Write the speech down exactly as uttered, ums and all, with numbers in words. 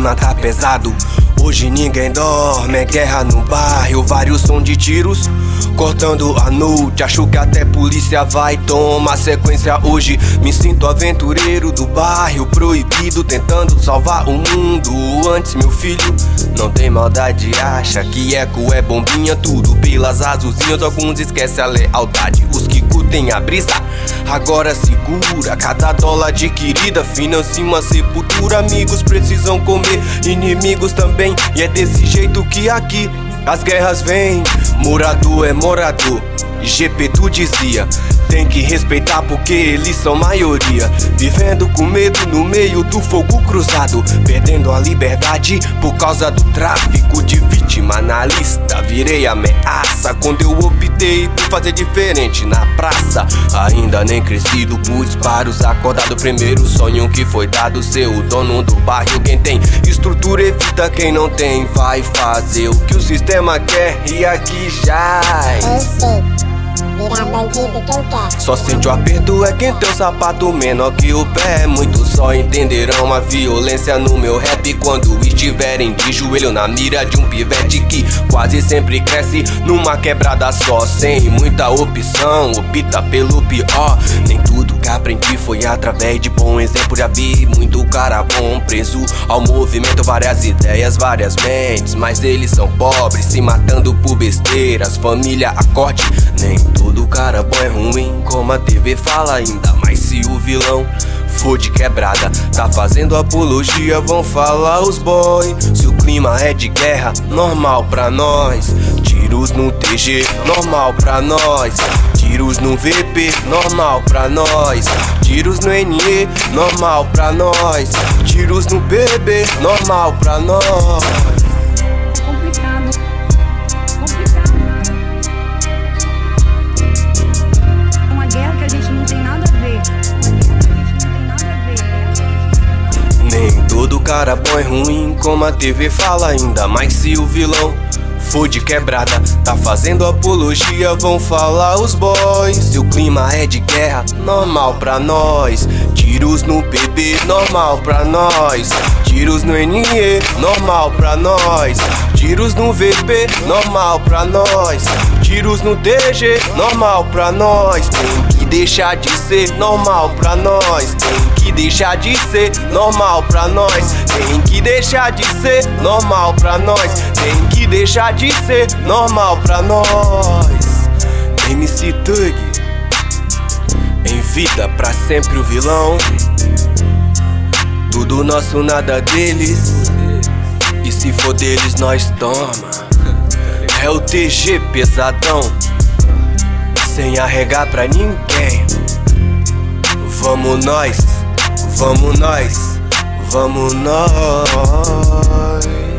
clima tá pesado. Hoje ninguém dorme, é guerra no bairro. Vários sons de tiros cortando a noite. Acho que até polícia vai tomar sequência hoje. Me sinto aventureiro do bairro proibido, tentando salvar o mundo. Antes, meu filho, não tem maldade, acha que eco é bombinha. Tudo pelas azulzinhas, alguns esquecem a lealdade. Os que curtem a brisa agora segura. Cada dólar adquirida financia uma sepultura. Amigos precisam comer, inimigos também. E é desse jeito que aqui as guerras vêm. Morador é morador, G P tu dizia. Tem que respeitar porque eles são maioria. Vivendo com medo no meio do fogo cruzado, perdendo a liberdade por causa do tráfico. De vítima na lista, virei ameaça quando eu optei por fazer diferente na praça. Ainda nem crescido por disparos, acordado. Primeiro sonho que foi dado, ser o dono do bairro. Quem tem estrutura evita, quem não tem vai fazer o que o sistema quer. E aqui jaz. Virar bandido quem quer. Só sente o aperto é quem tem o sapato menor que o pé. Muitos só entenderão a violência no meu rap quando estiverem de joelho na mira de um pivete que quase sempre cresce numa quebrada só, sem muita opção, opta pelo pior. Nem tudo que aprendi foi através de bom exemplo. Já vi muito cara bom preso ao movimento, várias ideias, várias mentes, mas eles são pobres, se matando por besteiras. Família, acorde, nem todo cara bom é ruim, como a T V fala. Ainda mais se o vilão for de quebrada, tá fazendo apologia, vão falar os boys. Se o clima é de guerra, normal pra nós. Tiros no T G, normal pra nós. Tiros no V P, normal pra nós. Tiros no N E, normal pra nós. Tiros no B B, normal pra nós. Todo cara bom é ruim, como a T V fala. Ainda mais se o vilão for de quebrada, tá fazendo apologia, vão falar os boys. Se o clima é de guerra, normal pra nós. Tiros no P B, normal pra nós. Tiros no N E, normal pra nós. Tiros no V P, normal pra nós. Tiros no T G, normal pra nós. Tem que deixar de ser normal pra nós. Tem que deixar de ser normal pra nós. Tem que deixar de ser normal pra nós. Tem que deixar de ser normal pra nós. M C Thug, em vida pra sempre o vilão. Tudo nosso, nada deles. E se for deles, nós toma. É o T G pesadão, sem arregar pra ninguém. Vamos nós, vamos nós, vamos nós.